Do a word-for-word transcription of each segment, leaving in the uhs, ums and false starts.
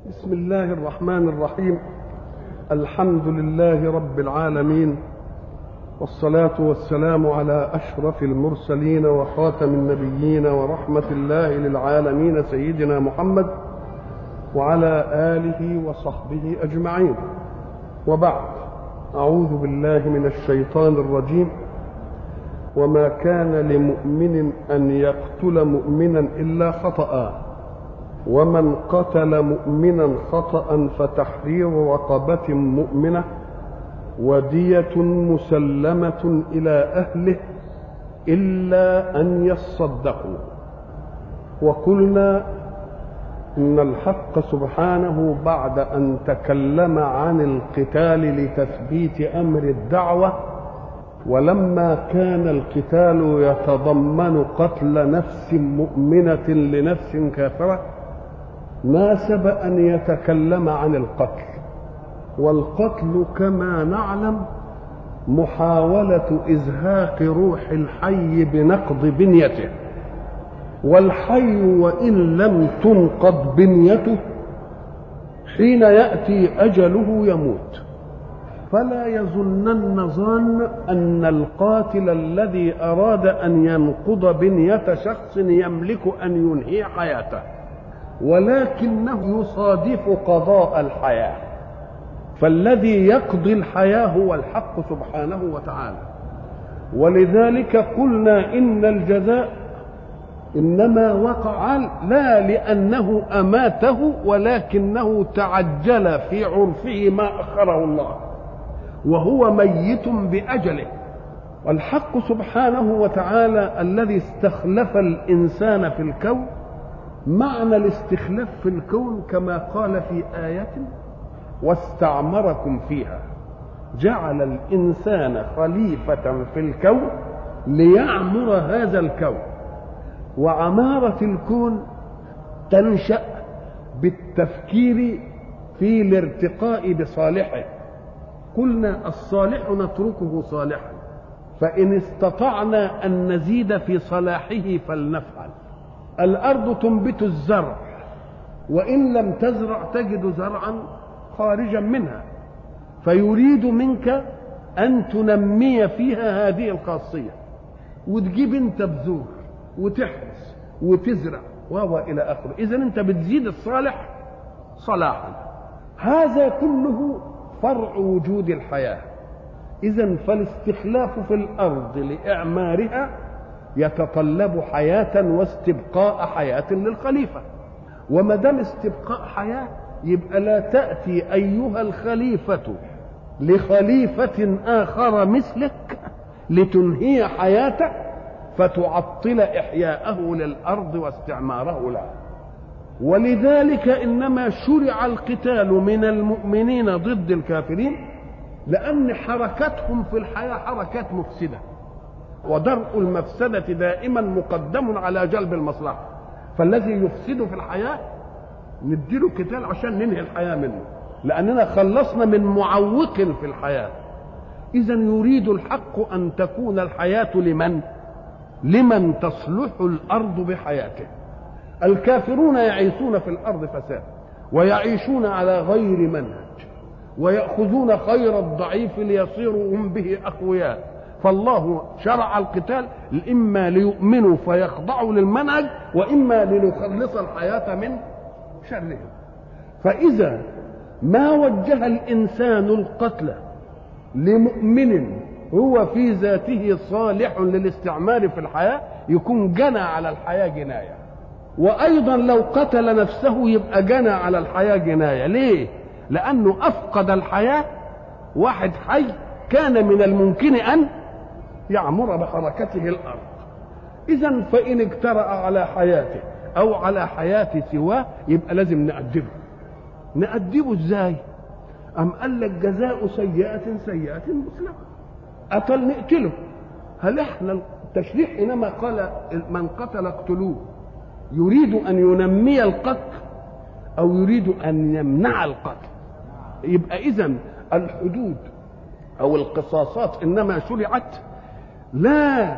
بسم الله الرحمن الرحيم. الحمد لله رب العالمين، والصلاة والسلام على أشرف المرسلين وخاتم النبيين ورحمة الله للعالمين سيدنا محمد وعلى آله وصحبه أجمعين، وبعد. أعوذ بالله من الشيطان الرجيم. وما كان لمؤمن أن يقتل مؤمنا إلا خطأ، ومن قتل مؤمنا خطأ فتحرير رقبة مؤمنة ودية مسلمة إلى أهله إلا أن يصدقوا. وقلنا إن الحق سبحانه بعد أن تكلم عن القتال لتثبيت أمر الدعوة، ولما كان القتال يتضمن قتل نفس مؤمنة لنفس كافرة، ناسب أن يتكلم عن القتل. والقتل كما نعلم محاولة إزهاق روح الحي بنقض بنيته، والحي وإن لم تنقض بنيته حين يأتي أجله يموت. فلا يظنن ظان أن القاتل الذي أراد أن ينقض بنية شخص يملك أن ينهي حياته، ولكنه يصادف قضاء الحياة. فالذي يقضي الحياة هو الحق سبحانه وتعالى. ولذلك قلنا إن الجزاء إنما وقع لا لأنه أماته، ولكنه تعجل في عرفه ما أخره الله، وهو ميت بأجله. والحق سبحانه وتعالى الذي استخلف الإنسان في الكون، معنى الاستخلاف في الكون كما قال في آية: واستعمركم فيها، جعل الإنسان خليفة في الكون ليعمر هذا الكون. وعمارة الكون تنشأ بالتفكير في الارتقاء بصالحه. قلنا الصالح نتركه صالحا، فإن استطعنا أن نزيد في صلاحه فلنفعل. الأرض تنبت الزرع، وإن لم تزرع تجد زرعا خارجا منها، فيريد منك أن تنمي فيها هذه الخاصية، وتجيب أنت بذور وتحرس وتزرع وهو إلى آخره. إذن أنت بتزيد الصالح صلاحا. هذا كله فرع وجود الحياة. إذن فالاستخلاف في الأرض لإعمارها يتطلب حياة واستبقاء حياة للخليفة. وما دام استبقاء حياة يبقى لا تأتي أيها الخليفة لخليفة آخر مثلك لتنهي حياته فتعطل إحياءه للأرض واستعماره لها. ولذلك إنما شرع القتال من المؤمنين ضد الكافرين، لأن حركتهم في الحياة حركات مفسدة، ودرء المفسدة دائما مقدم على جلب المصلحة. فالذي يفسد في الحياة نديله قتال عشان ننهي الحياة منه، لأننا خلصنا من معوق في الحياة. إذن يريد الحق أن تكون الحياة لمن؟ لمن تصلح الأرض بحياته. الكافرون يعيشون في الأرض فساد، ويعيشون على غير منهج، ويأخذون خير الضعيف ليصيروا هم به أقوياء. فالله شرع القتال إما ليؤمنوا فيخضعوا للمنهج، وإما لنخلص الحياة من شرهم. فإذا ما وجه الإنسان القتل لمؤمن هو في ذاته صالح للاستعمار في الحياة، يكون جنى على الحياة جناية. وأيضا لو قتل نفسه يبقى جنى على الحياة جناية. ليه؟ لأنه أفقد الحياة. واحد حي كان من الممكن أن يعمر بحركته الأرض. إذن فإن اجترأ على حياته أو على حياة سواه يبقى لازم نأدبه. نأدبه إزاي؟ أم قال لك: جزاء سيئة سيئة مثلها. قتل نقتله. هل احنا التشريع حينما قال من قتل اقتلوه يريد أن ينمي القتل أو يريد أن يمنع القتل؟ يبقى إذن الحدود أو القصاصات إنما شرعت لا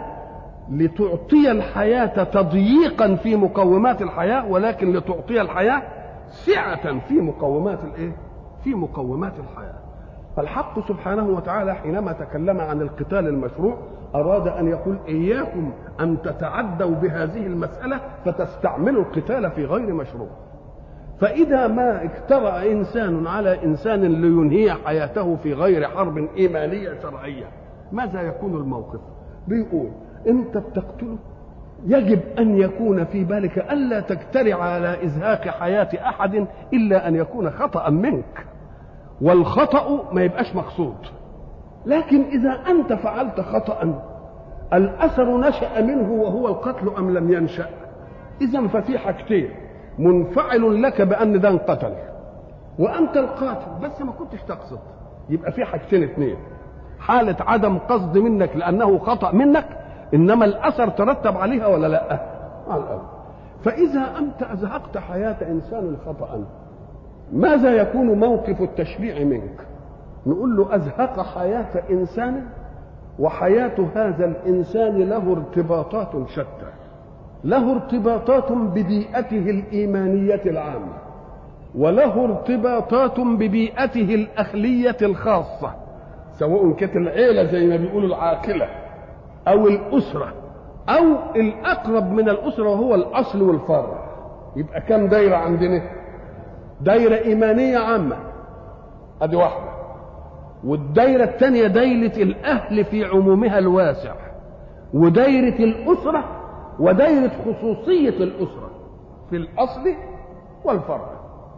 لتعطي الحياة تضييقا في مقومات الحياة، ولكن لتعطي الحياة سعة في مقومات الايه؟ في مقومات الحياة. فالحق سبحانه وتعالى حينما تكلم عن القتال المشروع أراد أن يقول إياكم أن تتعدوا بهذه المسألة فتستعملوا القتال في غير مشروع. فإذا ما اجترأ إنسان على إنسان لينهي حياته في غير حرب إيمانية شرعية، ماذا يكون الموقف؟ بيقول أنت بتقتله، يجب أن يكون في بالك ألا تجترئ على إزهاق حياة أحد إلا أن يكون خطأ منك، والخطأ ما يبقاش مقصود. لكن إذا أنت فعلت خطأ الأثر نشأ منه وهو القتل أم لم ينشأ، إذن ففي حاجتين: منفعل لك بأن ده انقتل وأنت القاتل بس ما كنتش تقصد. يبقى في حاجتين اثنين: حالة عدم قصد منك لأنه خطأ منك، إنما الأثر ترتب عليها ولا لا؟ على الأرض. فإذا أنت أزهقت حياة إنسان خطأ، ماذا يكون موقف التشريع منك؟ نقول له أزهق حياة إنسان، وحياة هذا الإنسان له ارتباطات شتى، له ارتباطات ببيئته الإيمانية العامة، وله ارتباطات ببيئته الأخلية الخاصة، سواء كانت العيلة زي ما بيقولوا العاقلة أو الأسرة أو الأقرب من الأسرة وهو الأصل والفرع. يبقى كم دايرة عندنا؟ دايرة إيمانية عامة أدي واحدة، والدايرة الثانية دايرة الأهل في عمومها الواسع، ودايرة الأسرة ودايرة خصوصية الأسرة في الأصل والفرع.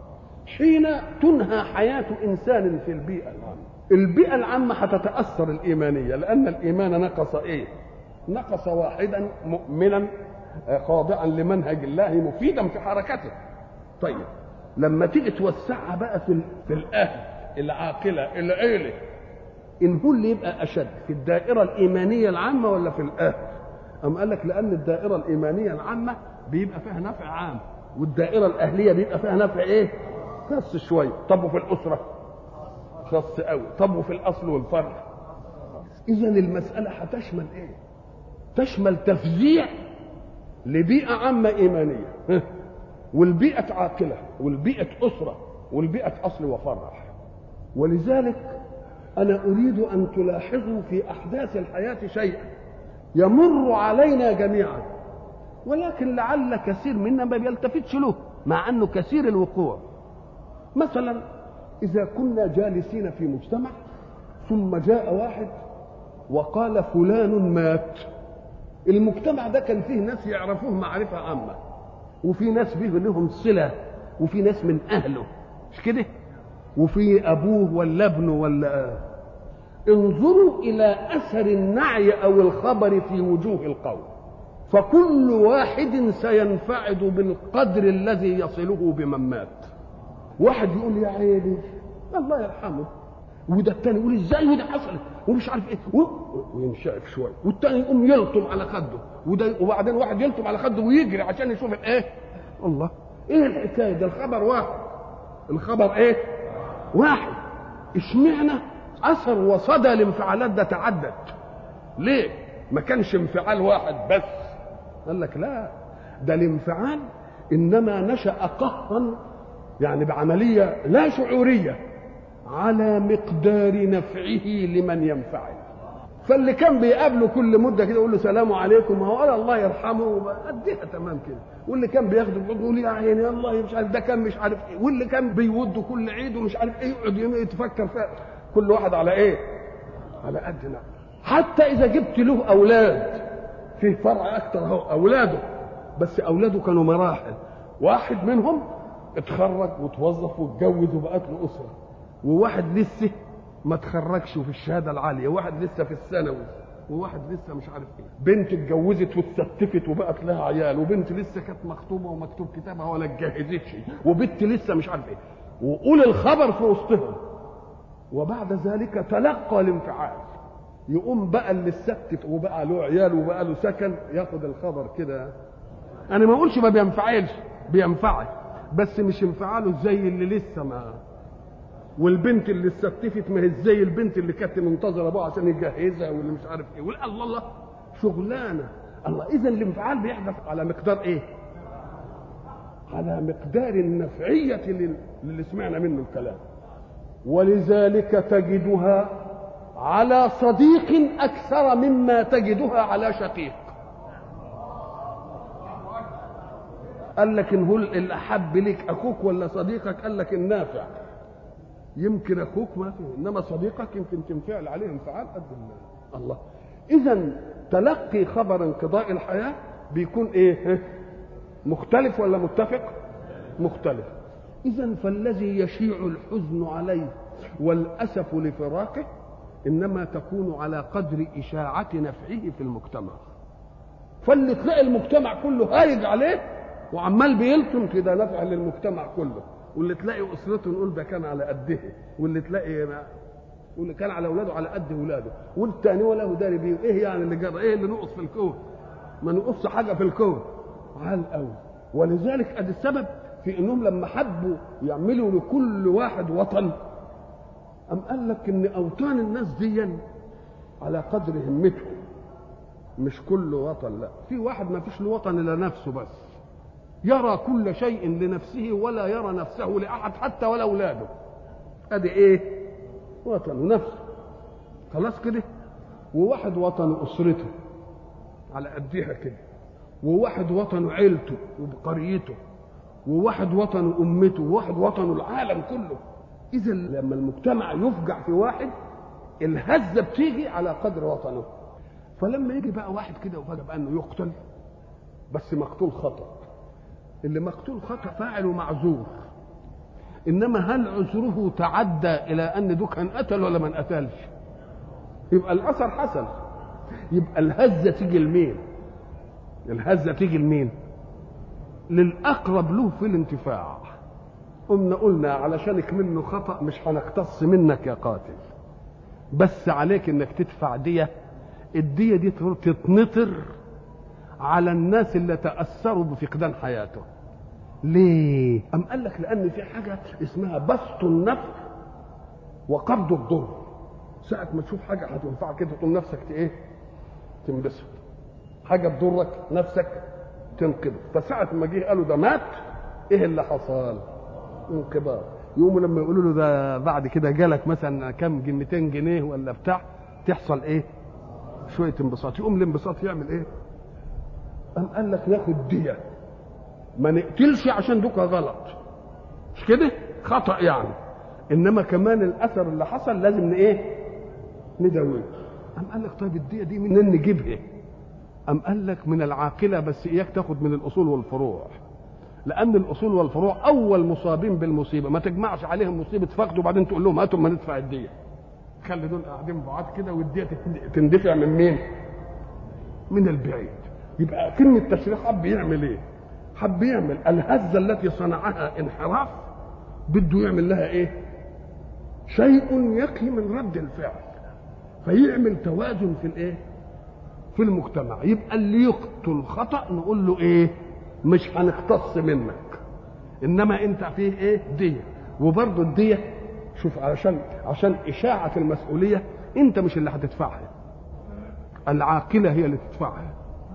حين تنهى حياة إنسان في البيئة العامة، البيئة العامة هتتأثر الإيمانية، لأن الإيمان نقص إيه؟ نقص واحدا مؤمنا خاضعا لمنهج الله مفيدا في حركته. طيب لما تيجي توسعها بقى في, في الأهل العاقلة العيلة، إن هو اللي يبقى أشد في الدائرة الإيمانية العامة ولا في الأهل؟ أم قال لك لأن الدائرة الإيمانية العامة بيبقى فيها نفع عام، والدائرة الأهلية بيبقى فيها نفع إيه؟ خاص شوية. طب وفي الأسرة خاص قوي. طب وفي الأصل والفرع؟ إذن المسألة هتشمل إيه؟ تشمل تفزيع لبيئة عامة إيمانية، والبيئة عاقلة، والبيئة أسرة، والبيئة أصل وفرع. ولذلك أنا أريد أن تلاحظوا في أحداث الحياة شيئا يمر علينا جميعا، ولكن لعل كثير منا ما بيلتفتش له مع أنه كثير الوقوع. مثلا إذا كنا جالسين في مجتمع ثم جاء واحد وقال فلان مات، المجتمع ده كان فيه ناس يعرفوه معرفة عامة، وفي ناس به لهم صلة، وفي ناس من أهله، مش كده؟ وفي أبوه ولا ابنه ولا. انظروا إلى أثر النعي أو الخبر في وجوه القوم، فكل واحد سينفعد بالقدر الذي يصله بمن مات. واحد يقول يا عيني الله يرحمه، وده الثاني يقول ازاي وده حصلت ومش عارف ايه، وينشأف شويه، والثاني يقوم يلطم على خده، وده وبعدين واحد يلطم على خده ويجري عشان يشوف الايه. الله، ايه الحكايه ده؟ الخبر واحد، الخبر ايه؟ واحد. اشمعنى اثر وصدى الانفعالات ده تعدد؟ ليه ما كانش انفعال واحد بس؟ قال لك لا، ده الانفعال انما نشأ قهرا، يعني بعمليه لا شعوريه على مقدار نفعه لمن ينفعل. فاللي كان بيقابله كل مده كده يقول له سلام عليكم، هو قال الله يرحمه اديها تمام كده، واللي كان بياخده يقول يا عيني الله مش عارف ده كان مش عارف ايه، واللي كان بيوده كل عيد ومش عارف ايه يقعد يتفكر فيها، كل واحد على ايه؟ على قد نفسه. حتى اذا جبت له اولاد في فرع اكتر اهو اولاده، بس اولاده كانوا مراحل، واحد منهم اتخرج وتوظف واتجوز وبقت له اسره، وواحد لسه ما تخرجش وفي الشهاده العاليه، وواحد لسه في الثانوي، وواحد لسه مش عارف ايه، بنت اتجوزت واتستفت وبقت لها عيال، وبنت لسه كانت مخطوبه ومكتوب كتابها ولا اتجهزتش، وبنت لسه مش عارف ايه، وقول الخبر في وسطهم. وبعد ذلك تلقى الانفعال، يقوم بقى اللي اتستف وبقى له عيال وبقى له سكن ياخد الخبر كده. انا ما اقولش ما بينفعلش، بينفعل، بس مش انفعاله زي اللي لسه ما. والبنت اللي استفتفت ما هي زي البنت اللي كانت منتظره ابوها عشان يجهزها واللي مش عارف ايه، والله الله الله شغلانه الله. اذا الانفعال بيحدث على مقدار ايه؟ على مقدار النفعية اللي سمعنا منه الكلام. ولذلك تجدها على صديق أكثر مما تجدها على شقيق. قال لك إن هو الأحب لك أخوك ولا صديقك؟ قال لك النافع. يمكن أخوك ما فيه، إنما صديقك يمكن تنفعل عليه انفعال قد الله. إذن تلقي خبر انقضاء الحياة بيكون إيه؟ مختلف ولا متفق؟ مختلف. إذن فالذي يشيع الحزن عليه والأسف لفراقه إنما تكون على قدر إشاعة نفعه في المجتمع. فاللي تلاقي المجتمع كله هايج عليه وعمال بيلطم كده نفع للمجتمع كله، واللي تلاقي أسرته نقول ده كان على قده، واللي تلاقي واللي كان على أولاده على قد أولاده، والتاني ولا داري بيه. إيه يعني اللي جرى؟ إيه اللي نقص في الكون؟ ما نقص حاجة في الكون على الأول. ولذلك أدي السبب في إنهم لما حبوا يعملوا لكل واحد وطن، أم قال لك إن أوطان الناس دي على قدر همتهم، مش كل وطن. لا، في واحد ما فيش له وطن إلا نفسه بس، يرى كل شيء لنفسه ولا يرى نفسه لأحد حتى ولا أولاده. أدي إيه؟ وطن نفسه خلاص كده. وواحد وطن أسرته على قدها كده، وواحد وطن عيلته وقريته، وواحد وطن أمته، وواحد وطن العالم كله. إذا لما المجتمع يفجع في واحد الهزة بتيجي على قدر وطنه. فلما يجي بقى واحد كده وفجأة بقى أنه يقتل، بس مقتول خطأ، اللي مقتول خطأ فاعل معذور، إنما هل عذره تعدى إلى أن ده كان قتل ولا من قتلش؟ يبقى الأثر حسن. يبقى الهزة تيجي لمين؟ الهزة تيجي لمين؟ للأقرب له في الانتفاع. قمنا قلنا علشانك منه خطأ مش هنقتص منك يا قاتل، بس عليك انك تدفع دية. الدية دي تتنطر على الناس اللي تأثروا بفقدان حياته. ليه؟ أم قال لك لأن في حاجة اسمها بسط النفع وقبض الضر. ساعة ما تشوف حاجة هتنفعك كده تقوم نفسك ايه؟ تنبسط. حاجة تضرك نفسك تنقذ. فساعة ما جه قالوا ده مات، ايه اللي حصل؟ انقباض. يقوموا لما يقولوا له ده بعد كده جالك مثلا كام مئتين جنيه ولا بتاع، تحصل ايه؟ شوية انبساط. يقوم الانبساط يعمل ايه؟ قام قال لك ناخد دية، ما نقتلش عشان دوكا غلط، مش كده؟ خطأ يعني، انما كمان الاثر اللي حصل لازم ايه؟ نداويه. قام قال لك طيب الدية دي منين نجيبها؟ قام قال لك من العاقلة، بس اياك تاخد من الاصول والفروع، لان الاصول والفروع اول مصابين بالمصيبه. ما تجمعش عليهم مصيبه فقد وبعدين تقول لهم هاتوا ما ندفع الديه. خلي دول قاعدين بعاد كده والديه تندفع من مين؟ من البعيد. يبقى كلمه التشريع حب يعمل ايه؟ حب يعمل الهزه التي صنعها انحراف، بده يعمل لها ايه؟ شيء يقي من رد الفعل، فيعمل توازن في الايه؟ في المجتمع. يبقى اللي يقتل خطأ نقول له ايه؟ مش هنقتص منك، انما انت فيه ايه؟ دية. وبرضه الدية شوف علشان عشان اشاعة المسؤولية انت مش اللي هتدفعها، العاقلة هي اللي تدفعها.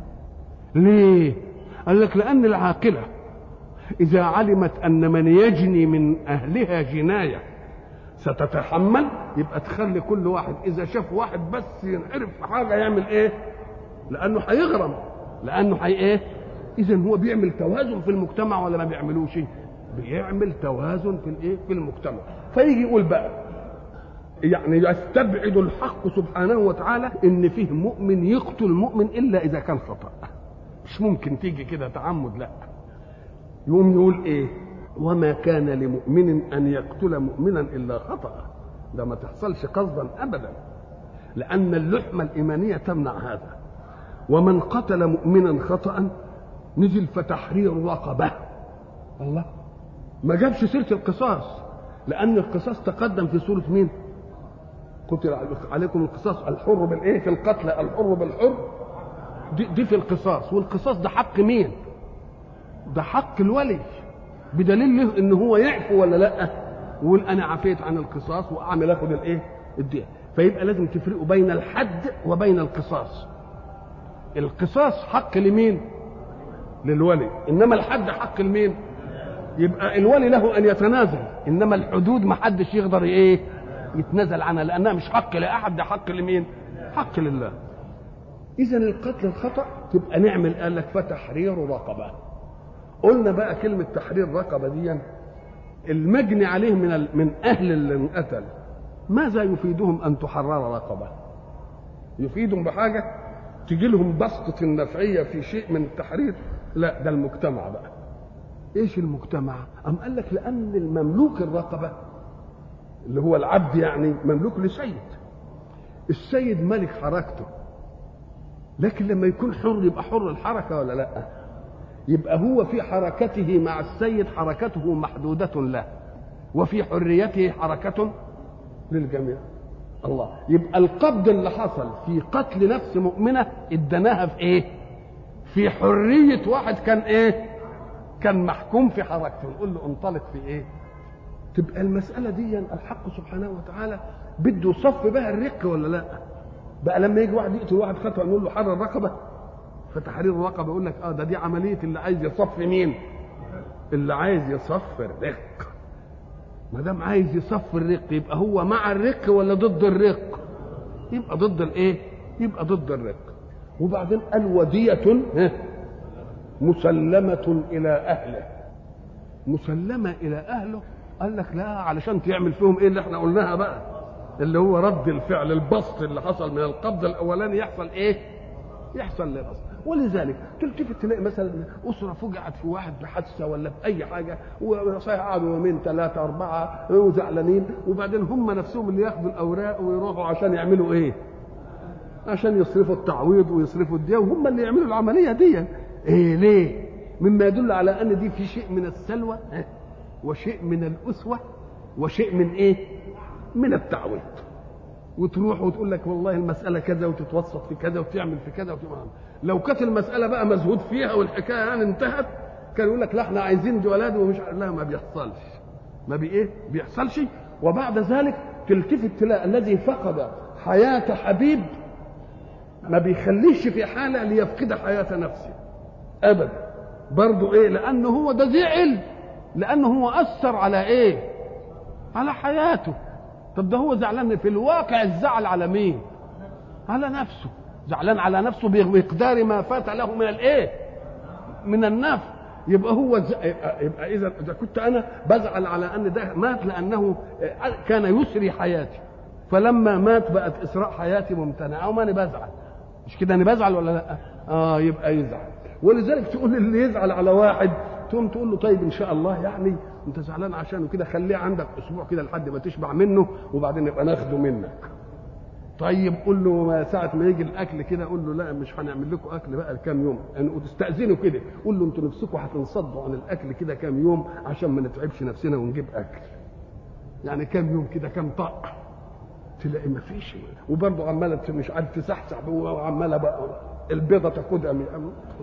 ليه؟ قال لك لان العاقلة اذا علمت ان من يجني من اهلها جناية ستتحمل، يبقى تخلي كل واحد اذا شاف واحد بس ينعرف في حاجة يعمل ايه؟ لانه هيغرم، لانه هي ايه؟ إذا هو بيعمل توازن في المجتمع ولا ما بيعملوش؟ بيعمل توازن في الايه؟ في المجتمع. فيجي يقول بقى يعني يستبعد الحق سبحانه وتعالى ان فيه مؤمن يقتل مؤمن الا اذا كان خطأ. مش ممكن تيجي كده تعمد، لا. يقوم يقول ايه؟ وما كان لمؤمن ان يقتل مؤمنا الا خطأ. ده ما تحصلش قصدا ابدا، لان اللحمة الايمانية تمنع هذا. ومن قتل مؤمنا خطأ نزل فتحرير رقبه. الله ما جابش سيره القصاص، لان القصاص تقدم في سوره مين؟ قتل عليكم القصاص، الحر بالايه؟ في القتل الحر بالحر، دي, دي في القصاص. والقصاص ده حق مين؟ ده حق الولي، بدليل له ان هو يعفو ولا لا، ويقول انا عفيت عن القصاص واعمل اخد الايه؟ الدية. فيبقى لازم تفرقوا بين الحد وبين القصاص. القصاص حق لمين؟ للولي، انما الحد حق لمين؟ يبقى الولي له ان يتنازل، انما الحدود ما حدش يقدر ايه يتنازل عنها، لانها مش حق لاحد، ده حق لمين؟ حق لله. اذا القتل الخطأ تبقى نعمل قال لك فتحرير رقبه. قلنا بقى كلمه تحرير رقبه دي المجني عليه من من اهل اللي انقتل ماذا يفيدهم ان تحرر رقبه؟ يفيدهم بحاجه تجي لهم بسطه النفعيه في شيء من التحرير؟ لا، ده المجتمع بقى. ايش المجتمع؟ ام قال لك لان المملوك الرقبه اللي هو العبد يعني مملوك لسيد، السيد ملك حركته، لكن لما يكون حر يبقى حر الحركه ولا لا؟ يبقى هو في حركته مع السيد حركته محدودة له، وفي حريته حركة للجميع. الله، يبقى القبض اللي حصل في قتل نفس مؤمنة ادناها في ايه؟ في حرية واحد كان ايه؟ كان محكوم في حركته، نقول له انطلق في ايه؟ تبقى المسألة دي الحق سبحانه وتعالى بده يصف بها الرق ولا لا؟ بقى لما يجي واحد يقتل واحد خطأ نقول له حرر الرقبة؟ فتحرير الرقبه يقول لك اه ده دي عمليه اللي عايز يصفي مين؟ اللي عايز يصفي الرق. ما دام عايز يصفي الرق يبقى هو مع الرق ولا ضد الرق؟ يبقى ضد الايه؟ يبقى ضد الرق. وبعدين قال ودية مسلمة إلى أهله. مسلمة إلى أهله قال لك لا، علشان تعمل فيهم ايه اللي احنا قلناها بقى، اللي هو رد الفعل، البسط اللي حصل من القبض الأولاني يحصل ايه؟ يحصل للأصل. ولذلك تلتفت تلاقي مثلا اسره فجعت في واحد بحادثه ولا باي حاجه، وصحيح قعدوا يومين ثلاثه اربعه وزعلانين، وبعدين هم نفسهم اللي ياخدوا الاوراق ويروحوا عشان يعملوا ايه؟ عشان يصرفوا التعويض ويصرفوا الدية، وهم اللي يعملوا العمليه دي. ايه ليه؟ مما يدل على ان دي في شيء من السلوى وشيء من الاسوه وشيء من ايه؟ من التعويض. وتروح وتقول لك والله المساله كذا وتتوسط في كذا وتعمل في كذا وتعمل. لو كانت المساله بقى مزهود فيها والحكايه يعني انتهت، كان يقول لك لا احنا عايزين دي ولاد ومش، لا ما بيحصلش، ما بي ايه بيحصلش. وبعد ذلك تلتفت تلاقي الذي فقد حياه حبيب ما بيخليش في حاله ليفقد حياه نفسه ابدا، برضه ايه؟ لانه هو ده زعل، لانه هو اثر على ايه؟ على حياته. طب ده هو زعلان في الواقع، الزعل على مين؟ على نفسه، زعلان على نفسه بمقدار ما فات له من الايه؟ من النفع. يبقى هو ز... يبقى اذا اذا كنت انا بزعل على ان ده مات لانه كان يسري حياتي، فلما مات بقت اسراء حياتي ممتنعه وما انا بزعل، مش كده انا بزعل ولا لا؟ اه يبقى يزعل. ولذلك تقول اللي يزعل على واحد تقوم تقول له طيب ان شاء الله يعني انت زعلان عشانه كده، خليه عندك اسبوع كده لحد ما تشبع منه وبعدين نبقى ناخده منك. طيب قول له ساعة ما يجي الأكل كده قول له لا مش هنعمل لكم أكل بقى الكام يوم، يعني وتستأذنوا كده، قول له أنتوا نفسكم هتنصدوا عن الأكل كده كام يوم عشان ما نتعبش نفسنا ونجيب أكل. يعني كام يوم كده كام طاق، تلاقي ما فيش، وبرضه عمالة مش عارف تسحسح وعمالة بقى البيضة تاخدها من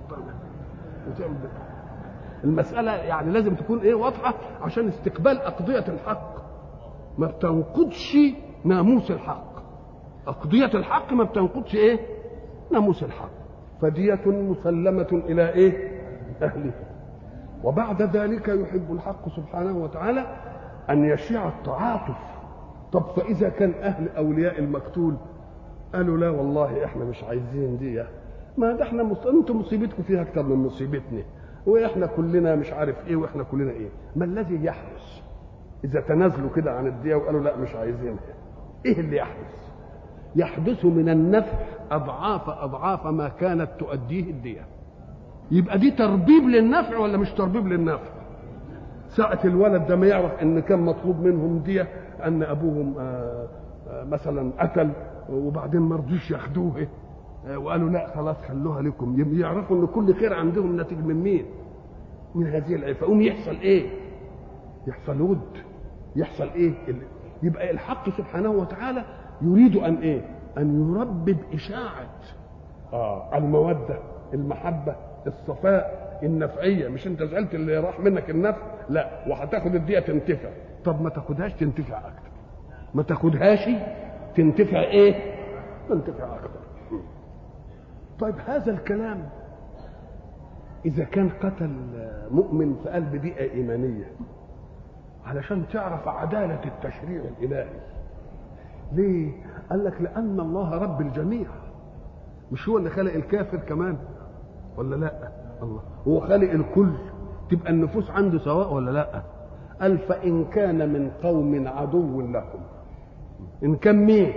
وتعمل المسألة. يعني لازم تكون إيه واضحة عشان استقبال أقضية الحق، ما بتنقضش ناموس الحق. أقضية الحق ما بتنقضش إيه؟ ناموس الحق. فدية مسلمة إلى إيه؟ أهله. وبعد ذلك يحب الحق سبحانه وتعالى أن يشيع التعاطف. طب فإذا كان أهل أولياء المقتول قالوا لا والله إحنا مش عايزين دي، ما ده إحنا مص... أنتم مصيبتكم فيها أكتر من مصيبتنا، وإحنا كلنا مش عارف إيه وإحنا كلنا إيه، ما الذي يحدث إذا تنازلوا كده عن الدية وقالوا لا مش عايزينها؟ إيه اللي يحدث؟ يحدث من النفع أضعاف أضعاف ما كانت تؤديه الدية. يبقى دي تربيب للنفع ولا مش تربيب للنفع؟ ساعة الولد ده ما يعرف ان كان مطلوب منهم دية، ان ابوهم آآ آآ مثلا قتل وبعدين ما رضوش ياخدوه وقالوا لا خلاص خلوها لكم، يعرفوا ان كل خير عندهم ناتج من مين؟ من هذه العفة. قوم يحصل ايه؟ يحصل ود، يحصل ايه؟ يبقى الحق سبحانه وتعالى يريد ان ايه؟ ان يربب اشاعة اه المودة، المحبة، الصفاء، النفعيه. مش انت زعلت اللي راح منك النفع، لا وهتاخد الديه تنتفع. طب ما تاخدهاش تنتفع اكتر، ما تاخدهاش تنتفع ايه؟ تنتفع اكتر. طيب هذا الكلام إذا كان قتل مؤمن في قلب بيئة إيمانية علشان تعرف عدالة التشريع الإلهي. ليه؟ قال لك لأن الله رب الجميع، مش هو اللي خلق الكافر كمان ولا لا؟ الله هو خالق الكل، تبقى النفوس عنده سواء ولا لا؟ قال فإن كان من قوم عدو لكم، إن كان مين؟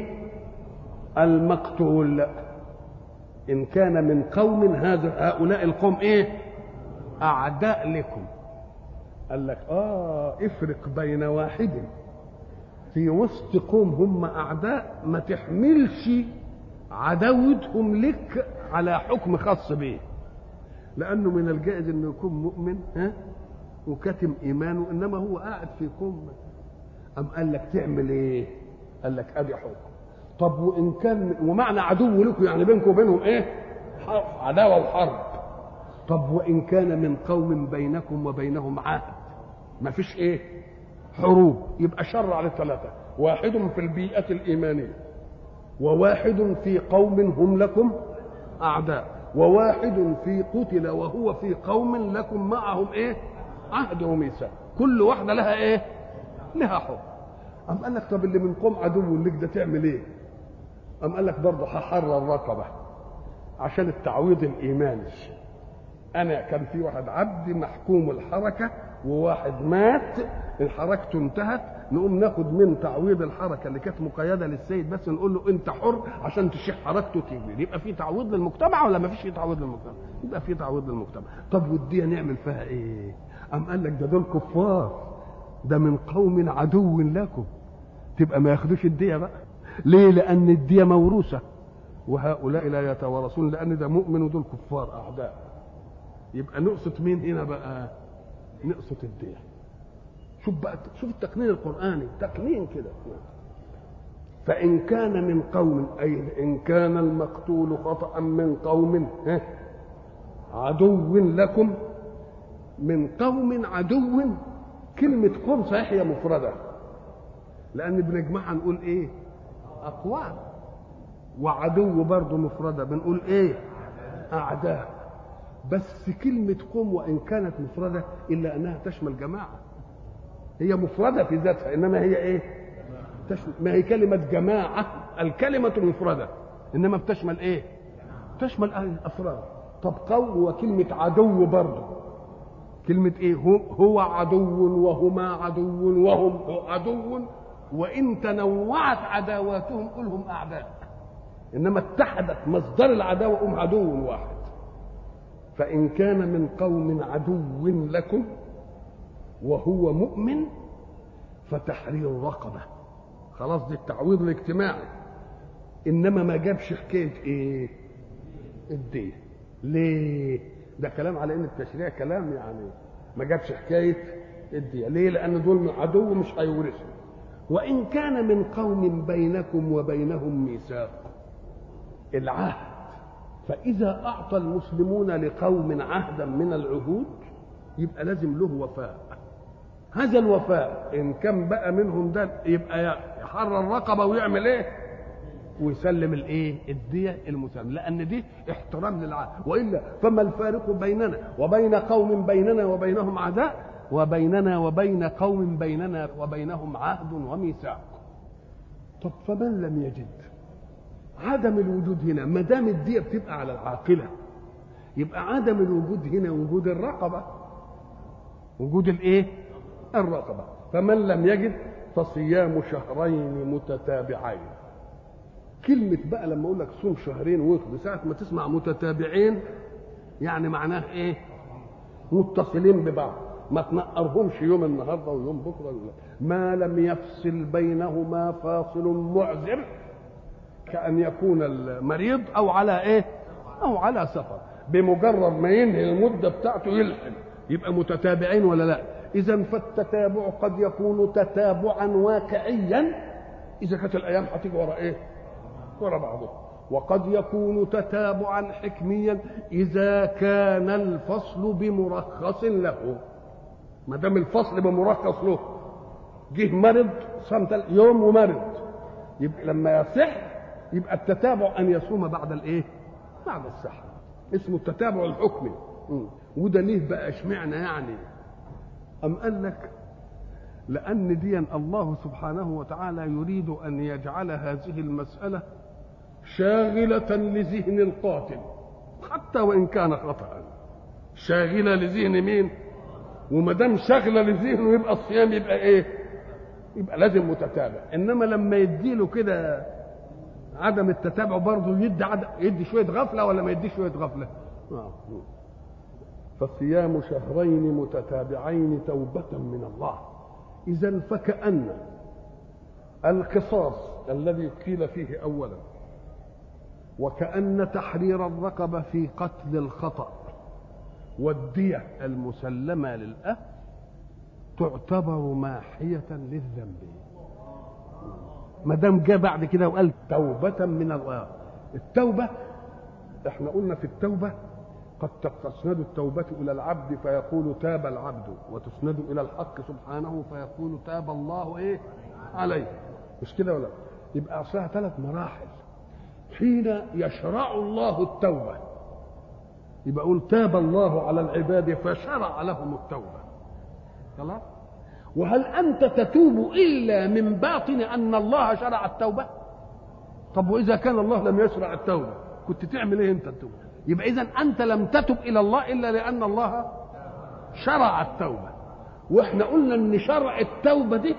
المقتول. إن كان من قوم، هذا هؤلاء القوم إيه؟ أعداء لكم. قال لك آه افرق بين واحد في وسط قوم هم أعداء، ما تحملش عداوتهم لك على حكم خاص به، لأنه من الجائز إنه يكون مؤمن ها وكتم إيمانه، إنما هو قاعد في قوم. أم قال لك تعمل إيه؟ قال لك أدي حكم. طب وإن كان، ومعنى عدو لكم يعني بينكم وبينهم إيه؟ عداوة وحرب. طب وإن كان من قوم بينكم وبينهم عهد، ما فيش إيه؟ حروب، يبقى شر على الثلاثة، واحد في البيئة الإيمانية، وواحد في قوم هم لكم أعداء، وواحد في قتل وهو في قوم لكم معهم إيه؟ عهد وميثاق. كل واحدة لها إيه؟ لها حكم. أم قال لك طب اللي من قوم عدو لك ده تعمل إيه؟ أم قال لك برضه هحرر رقبة عشان التعويض الإيماني. أنا كان في واحد عبد محكوم الحركة وواحد مات، الحركة انتهت، نقوم ناخد من تعويض الحركة اللي كانت مقيدة للسيد بس نقول له أنت حر عشان تشيح حركته تيجي. يبقى في تعويض للمجتمع ولا ما فيش تعويض للمجتمع؟ يبقى في تعويض للمجتمع. طب والدية نعمل فيها إيه؟ أم قال لك ده دول كفار، ده من قوم عدو لكم، تبقى ما ياخدوش الدية بقى. ليه؟ لأن الدية موروثة، وهؤلاء لا يتوارثون، لأن ده مؤمن ودول كفار أعداء. يبقى نقصد مين هنا بقى؟ نقصد الدية. شوف بقى، شوف التقنين القرآني، تقنين كده. فإن كان من قوم، أي إن كان المقتول خطأ من قوم عدو لكم، من قوم عدو. كلمة قوم صحيح هي مفردة، لأن بنجمعها نقول إيه؟ أقوام. وعدو برضه مفردة بنقول إيه؟ أعداء. بس كلمة قوم وإن كانت مفردة إلا أنها تشمل جماعة. هي مفردة في ذاتها، إنما هي إيه؟ تشمل. ما هي كلمة جماعة، الكلمة مفردة إنما بتشمل إيه؟ تشمل أفراد. طب قوم وكلمة عدو برضه، كلمة إيه؟ هو, هو عدو وهما عدو وهم عدو، وإن تنوعت عداواتهم قلهم أعداء، إنما اتحدت مصدر العداوة أم عدو واحد. فإن كان من قوم عدو لكم وهو مؤمن فتحرير رقبة. خلاص دي التعويض الاجتماعي، إنما ما جابش حكاية إيه؟ الدية. ليه؟ ده كلام على إن التشريع كلام يعني، ما جابش حكاية الدية. ليه؟ لأن دول عدو مش هيورثوا. وإن كان من قوم بينكم وبينهم ميثاق، العهد. فإذا أعطى المسلمون لقوم عهدا من العهود يبقى لازم له وفاء. هذا الوفاء إن كان بقى منهم ده يبقى يحرر رقبة ويعمل إيه؟ ويسلم الإيه؟ الدية المسلم، لأن دي احترام للعهد. وإلا فما الفارق بيننا وبين قوم بيننا وبينهم عداء وبيننا وبين قوم بيننا وبينهم عهد وميثاق؟ طب فمن لم يجد؟ عدم الوجود هنا، ما دام الدية بتبقى على العاقلة، يبقى عدم الوجود هنا وجود الرقبة، وجود الايه؟ الرقبة. فمن لم يجد فصيام شهرين متتابعين. كلمة بقى لما اقول لك صوم شهرين وقت، ساعة ما تسمع متتابعين يعني معناه ايه؟ متصلين ببعض، ما تنقرهمش يوم النهارده ويوم بكره، ما لم يفصل بينهما فاصل معذر، كأن يكون المريض أو على إيه؟ أو على سفر، بمجرد ما ينهي المدة بتاعته يلحم، يبقى متتابعين ولا لا؟ إذا فالتتابع قد يكون تتابعا واقعيا إذا كانت الأيام هتيجي ورا إيه؟ ورا بعضها، وقد يكون تتابعا حكميا إذا كان الفصل بمرخص له. ما دام الفصل بمرخص له، جه مرض صام يوم ومرض، يبقى لما يصح يبقى التتابع أن يصوم بعد الإيه؟ بعد الصحة، اسمه التتابع الحكمي. وده ليه بقى اشمعنى يعني؟ أم قال لك لأن دي الله سبحانه وتعالى يريد أن يجعل هذه المسألة شاغلة لذهن القاتل حتى وإن كان خطأ. شاغلة لذهن مين؟ وما دام شاغلة لذهنه يبقى الصيام يبقى إيه؟ يبقى لازم متتابع. إنما لما يديله كده عدم التتابع برضه يدي عدم يدي شوية غفلة ولا ما يدي شوية غفلة؟ آه. فصيام شهرين متتابعين توبة من الله. إذن فكأن القصاص الذي قيل فيه أولا وكأن تحرير الرقبة في قتل الخطأ والدية المسلمة للأهل تعتبر ماحية للذنب ما دام جاء بعد كده وقال توبة من الله. التوبة احنا قلنا في التوبة قد تسند التوبة إلى العبد فيقول تاب العبد، وتسند إلى الحق سبحانه فيقول تاب الله إيه عليه، مش كده ولا؟ يبقى أصلها ثلاث مراحل. حين يشرع الله التوبة يبقى يقول تاب الله على العباد فشرع لهم التوبة. خلاص؟ وهل أنت تتوب إلا من باطن أن الله شرع التوبة؟ طب وإذا كان الله لم يشرع التوبة كنت تعمل إيه أنت التوبة؟ يبقى إذن أنت لم تتب إلى الله إلا لأن الله شرع التوبة. وإحنا قلنا أن شرع التوبة دي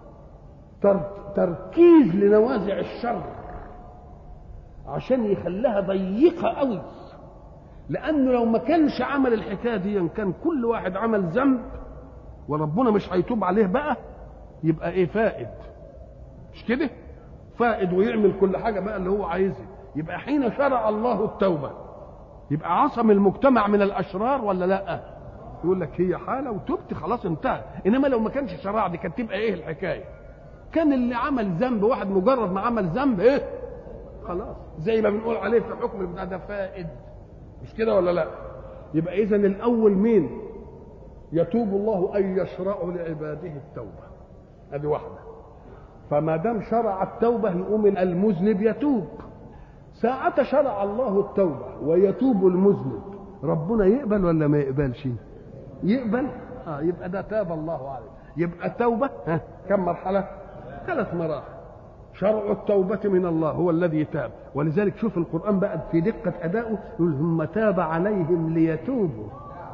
تركيز لنوازع الشر عشان يخليها ضيقة قوي، لأنه لو ما كانش عمل الحكاية دي كان كل واحد عمل ذنب وربنا مش هيتوب عليه بقى يبقى إيه فائد، مش كده؟ فائد ويعمل كل حاجة بقى اللي هو عايزها. يبقى حين شرع الله التوبة يبقى عصم المجتمع من الأشرار ولا لا؟ يقول لك هي حالة وتبت خلاص انتهى. إنما لو ما كانش شرع دي كانت تبقى إيه الحكاية؟ كان اللي عمل ذنب واحد مجرد ما عمل ذنب إيه خلاص زي ما بنقول عليه في حكم البتاع ده فائد، مش كده ولا لا؟ يبقى إذن الأول مين يتوب الله أن يشرع لعباده التوبة، هذه واحدة. فما دام شرع التوبة يقوم المذنب يتوب. ساعة شرع الله التوبة ويتوب المذنب ربنا يقبل ولا ما يقبلش؟ يقبل. اه يبقى ده تاب الله عليه. يبقى التوبة ها كم مرحلة؟ ثلاث مراحل. شرع التوبة من الله هو الذي تاب، ولذلك شوف القرآن بقى في دقة أدائه يقول ثم تاب عليهم ليتوبوا،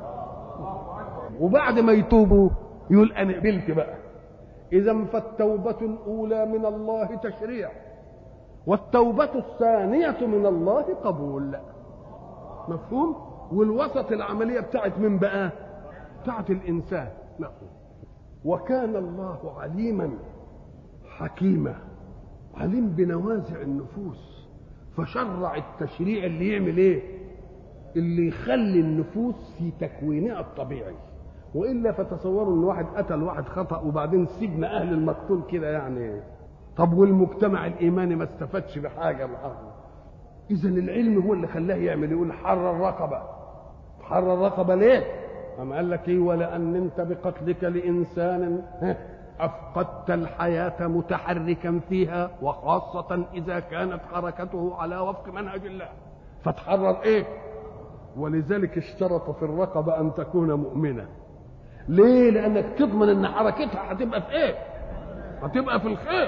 وبعد ما يتوبوا يقول أنا قبلت بقى. إذا فالتوبة الأولى من الله تشريع، والتوبة الثانية من الله قبول. مفهوم؟ والوسط العملية بتاعت من بقى؟ بتاعت الإنسان. لا. وكان الله عليما حكيما، عليم بنوازع النفوس، فشرع التشريع اللي يعمل ايه؟ اللي يخلي النفوس في تكوينها الطبيعي. والا فتصوروا ان واحد قتل واحد خطأ وبعدين سجن اهل المقتول كده يعني. طب والمجتمع الايماني ما استفادش بحاجه معاهم. اذا العلم هو اللي خلاه يعمل، يقول حرر رقبه. حرر رقبه ليه؟ أم قال لك ايه؟ ولان انت بقتلك لانسان افقدت الحياه متحركا فيها، وخاصه اذا كانت حركته على وفق منهج الله، فتحرر ايه؟ ولذلك اشترط في الرقبه ان تكون مؤمنه. ليه؟ لانك تضمن ان حركتها هتبقى في ايه؟ هتبقى في الخير.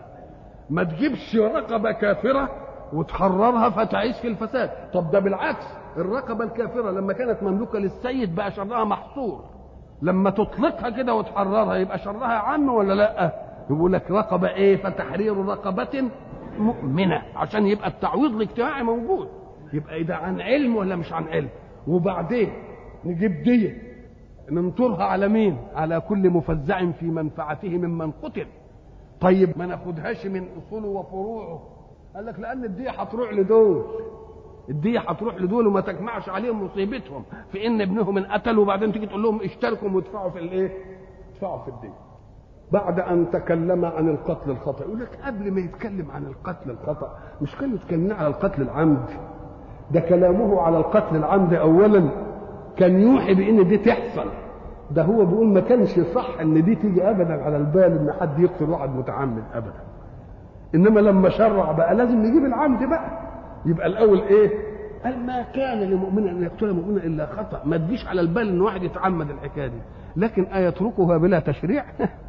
ما تجيبش رقبه كافره وتحررها فتعيش في الفساد. طب ده بالعكس، الرقبه الكافره لما كانت مملوكه للسيد بقى شرها محصور، لما تطلقها كده وتحررها يبقى شرها عام ولا لا؟ يقول لك رقبه ايه؟ فتحرير رقبه مؤمنه، عشان يبقى التعويض الاجتماعي موجود. يبقى ده عن علم ولا مش عن علم؟ وبعدين نجيب دية ننطرها على مين؟ على كل مفزع في منفعته ممن قتل. طيب ما ناخدهاش من اصوله وفروعه؟ قال لك لان الدية هتروح لدول، الدية هتروح لدول وما تجمعش عليهم مصيبتهم في ان ابنهم انقتل، وبعدين تيجي تقول لهم اشتركوا وادفعوا في الايه؟ ادفعوا في الدية. بعد ان تكلم عن القتل الخطأ، يقول لك قبل ما يتكلم عن القتل الخطأ مش كان يتكلم على القتل العمد؟ ده كلامه على القتل العمد اولا كان يوحي بان دي تحصل. ده هو بيقول ما كانش صح ان دي تيجي ابدا على البال ان حد يقتل واحد متعمد ابدا. انما لما شرع بقى لازم نجيب العمد بقى. يبقى الاول ايه؟ قال ما كان لمؤمن ان يقتل مؤمنا الا خطا، ما تجيش على البال ان واحد يتعمد الحكايه دي، لكن ايتركها بلا تشريع؟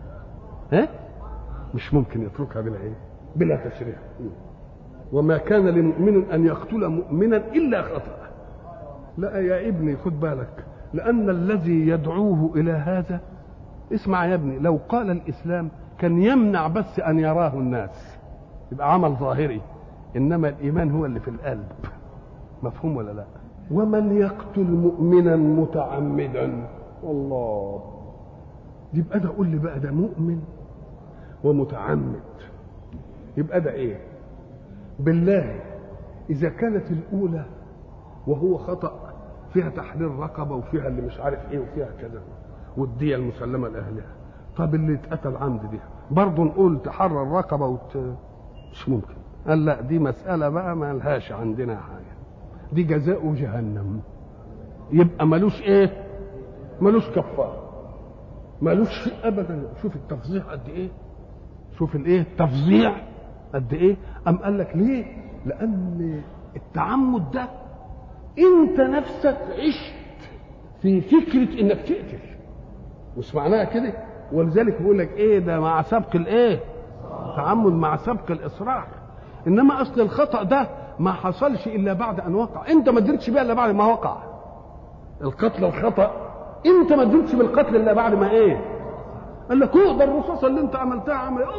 ها مش ممكن يتركها بلا ايه؟ بلا تشريع. وما كان لمؤمن ان يقتل مؤمنا الا خطا. لا يا ابني خد بالك، لان الذي يدعوه الى هذا، اسمع يا ابني، لو قال الاسلام كان يمنع بس ان يراه الناس، يبقى عمل ظاهري، انما الايمان هو اللي في القلب. مفهوم ولا لا؟ ومن يقتل مؤمنا متعمدا، الله، يبقى ده قول لي بقى ده مؤمن ومتعمد، يبقى ده ايه؟ بالله اذا كانت الاولى وهو خطأ فيها تحرير رقبه وفيها اللي مش عارف ايه وفيها كذا والدية المسلمه لاهلها، طب اللي اتقتل عمد دي برضه نقول تحرر رقبه وت... مش ممكن. قال لا دي مساله بقى ما لهاش عندنا حاجه، دي جزاء جهنم، يبقى ملوش ايه؟ ملوش كفاره، ملوش شيء ابدا. شوف التفظيع قد ايه، شوف الايه التفظيع قد ايه. ام قال لك ليه؟ لان التعمد ده انت نفسك عشت في فكره انك تقتل، مش معناها كده، ولذلك بيقول لك ايه ده مع سبق الايه؟ تعمد مع سبق الاصرار. انما اصل الخطا ده ما حصلش الا بعد ان وقع، انت ما درتش بيه الا بعد ما وقع. القتل الخطا انت ما درتش بالقتل الا بعد ما ايه؟ قال لك ده الرصاصه اللي انت عملتها عمل ايه؟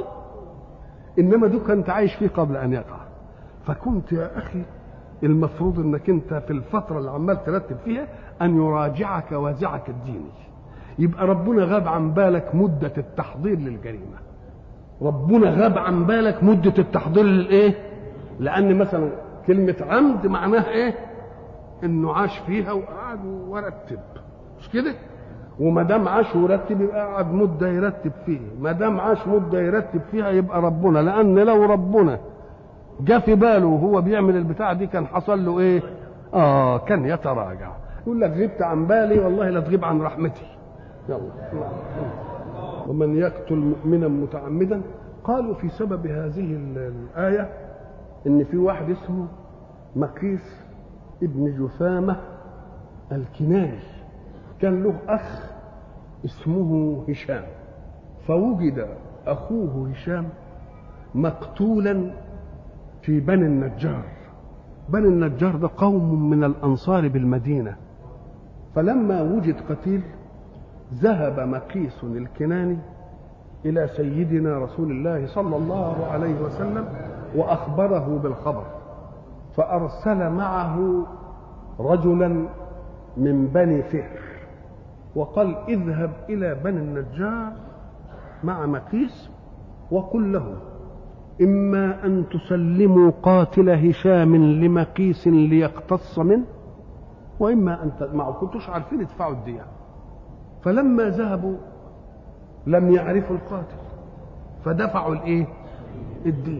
انما دوك انت عايش فيه قبل ان يقع. فكنت يا اخي المفروض انك انت في الفتره اللي عمال ترتب فيها ان يراجعك وازعك الديني. يبقى ربنا غاب عن بالك مده التحضير للجريمه، ربنا غاب عن بالك مده التحضير للايه؟ لان مثلا كلمه عمد معناها ايه؟ انه عاش فيها وقعد ورتب، مش كده؟ وما دام عاش ورتب يبقى قعد مده يرتب فيه، ما دام عاش مده يرتب فيها يبقى ربنا، لان لو ربنا جاء في باله وهو بيعمل البتاع دي كان حصل له ايه؟ اه كان يتراجع، يقول لك غبت عن بالي، والله لا تغيب عن رحمتي. يلا. ومن يقتل مؤمنا متعمدا، قالوا في سبب هذه الآية ان في واحد اسمه مقيس ابن جثامة الكناني، كان له اخ اسمه هشام، فوجد اخوه هشام مقتولا في بني النجار. بني النجار ده قوم من الانصار بالمدينة، فلما وجد قتيل ذهب مقيس الكناني الى سيدنا رسول الله صلى الله عليه وسلم واخبره بالخبر، فارسل معه رجلا من بني فهر وقال اذهب الى بني النجار مع مقيس وقل له اما ان تسلموا قاتل هشام لمقيس ليقتص منه، واما ان ما كنتوش عارفين ادفعوا الدية. فلما ذهبوا لم يعرفوا القاتل فدفعوا الايه؟ الدين.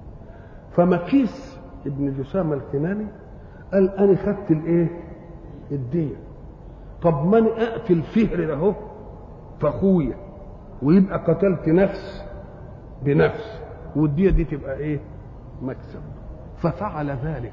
فمقيس ابن جثامة الكناني قال انا خدت الايه؟ الدية، طب من اقتل فهر ده اهو فاخويا ويبقى قتلت نفس بنفس والدية دي تبقى ايه؟ مكسب. ففعل ذلك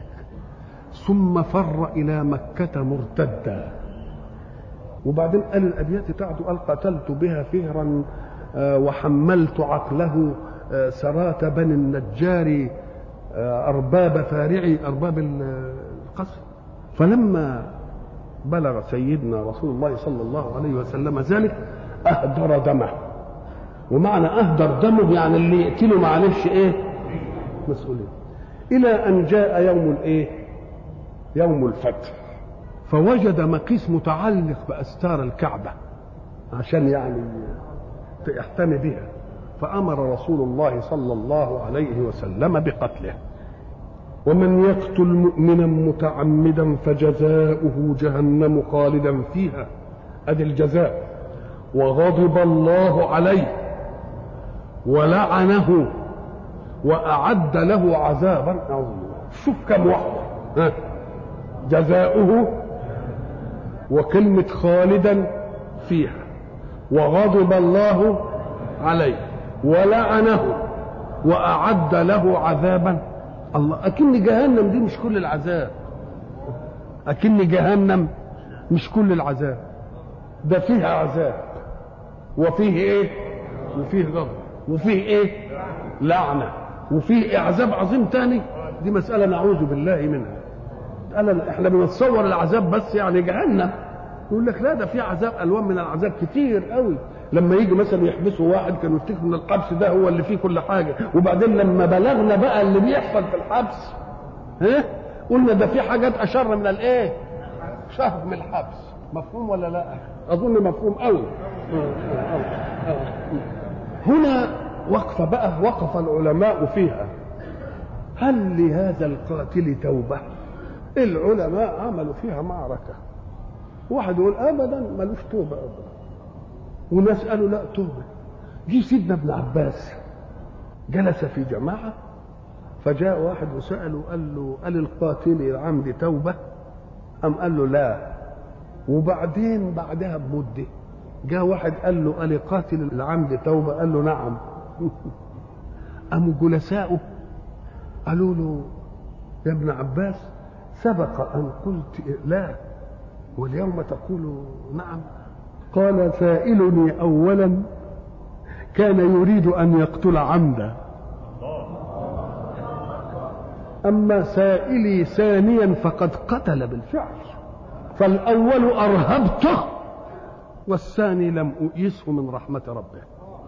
ثم فر الى مكة مرتدا. وبعدين قال الابيات بتاعته قال قتلت بها فهرا وحملت عقله سرات بني النجار ارباب فارعي ارباب القصر. فلما بلغ سيدنا رسول الله صلى الله عليه وسلم ذلك اهدر دمه، ومعنى اهدر دمه يعني اللي يقتله معلش ايه؟ مسؤوليه. الى ان جاء يوم الايه؟ يوم الفتح، فوجد مقيس متعلق باستار الكعبه عشان يعني يحتمي بها، فامر رسول الله صلى الله عليه وسلم بقتله. ومن يقتل مؤمنا متعمدا فجزاؤه جهنم خالدا فيها، ادي الجزاء، وغضب الله عليه ولعنه واعد له عذابا عظيما. شوف كم واحده، جزاؤه وكلمه خالدا فيها وغضب الله عليه ولعنه واعد له عذابا. الله، اكن جهنم دي مش كل العذاب، اكن جهنم مش كل العذاب ده فيها عذاب وفيه ايه وفيه غضب وفيه ايه لعنه وفيه عذاب عظيم تاني. دي مساله نعوذ بالله منها. قال احنا بنتصور العذاب بس يعني جهنم، يقول لك لا ده في عذاب الوان من العذاب كتير قوي. لما يجي مثلا يحبسوا واحد كانوا يفتكروا ان الحبس ده هو اللي فيه كل حاجه، وبعدين لما بلغنا بقى اللي بيحصل في الحبس ها قلنا ده في حاجات اشر من الايه شر من الحبس. مفهوم ولا لا؟ اظن مفهوم قوي. هنا وقفه بقى وقف العلماء فيها، هل لهذا القاتل توبه؟ العلماء عملوا فيها معركه. واحد يقول ابدا ملوش توبه ابدا، وناس قالوا لا توبه. جه سيدنا ابن عباس جلس في جماعه فجاء واحد وساله قال له قال القاتل العمد توبه؟ ام قال له لا. وبعدين بعدها بمده جاء واحد قال له قال قاتل العمد توبه؟ قال له نعم. قاموا جلساؤه قالوا له يا ابن عباس سبق ان قلت لا واليوم تقول نعم. قال سائلني اولا كان يريد ان يقتل عمدا، اما سائلي ثانيا فقد قتل بالفعل، فالاول ارهبته والثاني لم اؤيسه من رحمه ربه.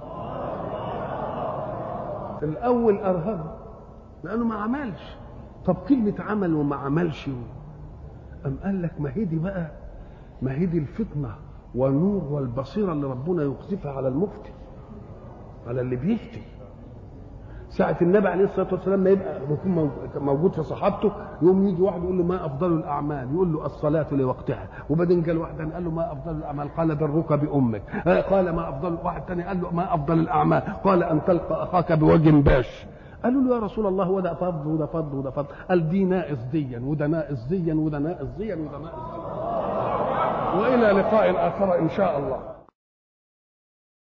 الاول ارهبه لانه ما عملش. طب كلمه عمل وما عملش ام قال لك ما هي دي بقى ما هي دي الفطنه والنور والبصيره اللي ربنا يقذفها على المفتي، على اللي بيفتي. ساعة النبي عليه الصلاة والسلام ما يبقى يكون موجود في صحابته، يوم يجي واحد يقول له ما أفضل الأعمال؟ يقول له الصلاة لوقتها. وبعدين قال واحد قال له ما أفضل الأعمال؟ قال برك بأمك. قال ما أفضل؟ واحد ثاني قال له ما أفضل الأعمال؟ قال أن تلقى أخاك بوجه باش. قالوا له يا رسول الله وده فضل وده فضل وده فضل. قال دي ناقص ديا وده ناقص ديا وده ناقص ديا وده ناقص ديا. وإلى لقاء آخر إن شاء الله.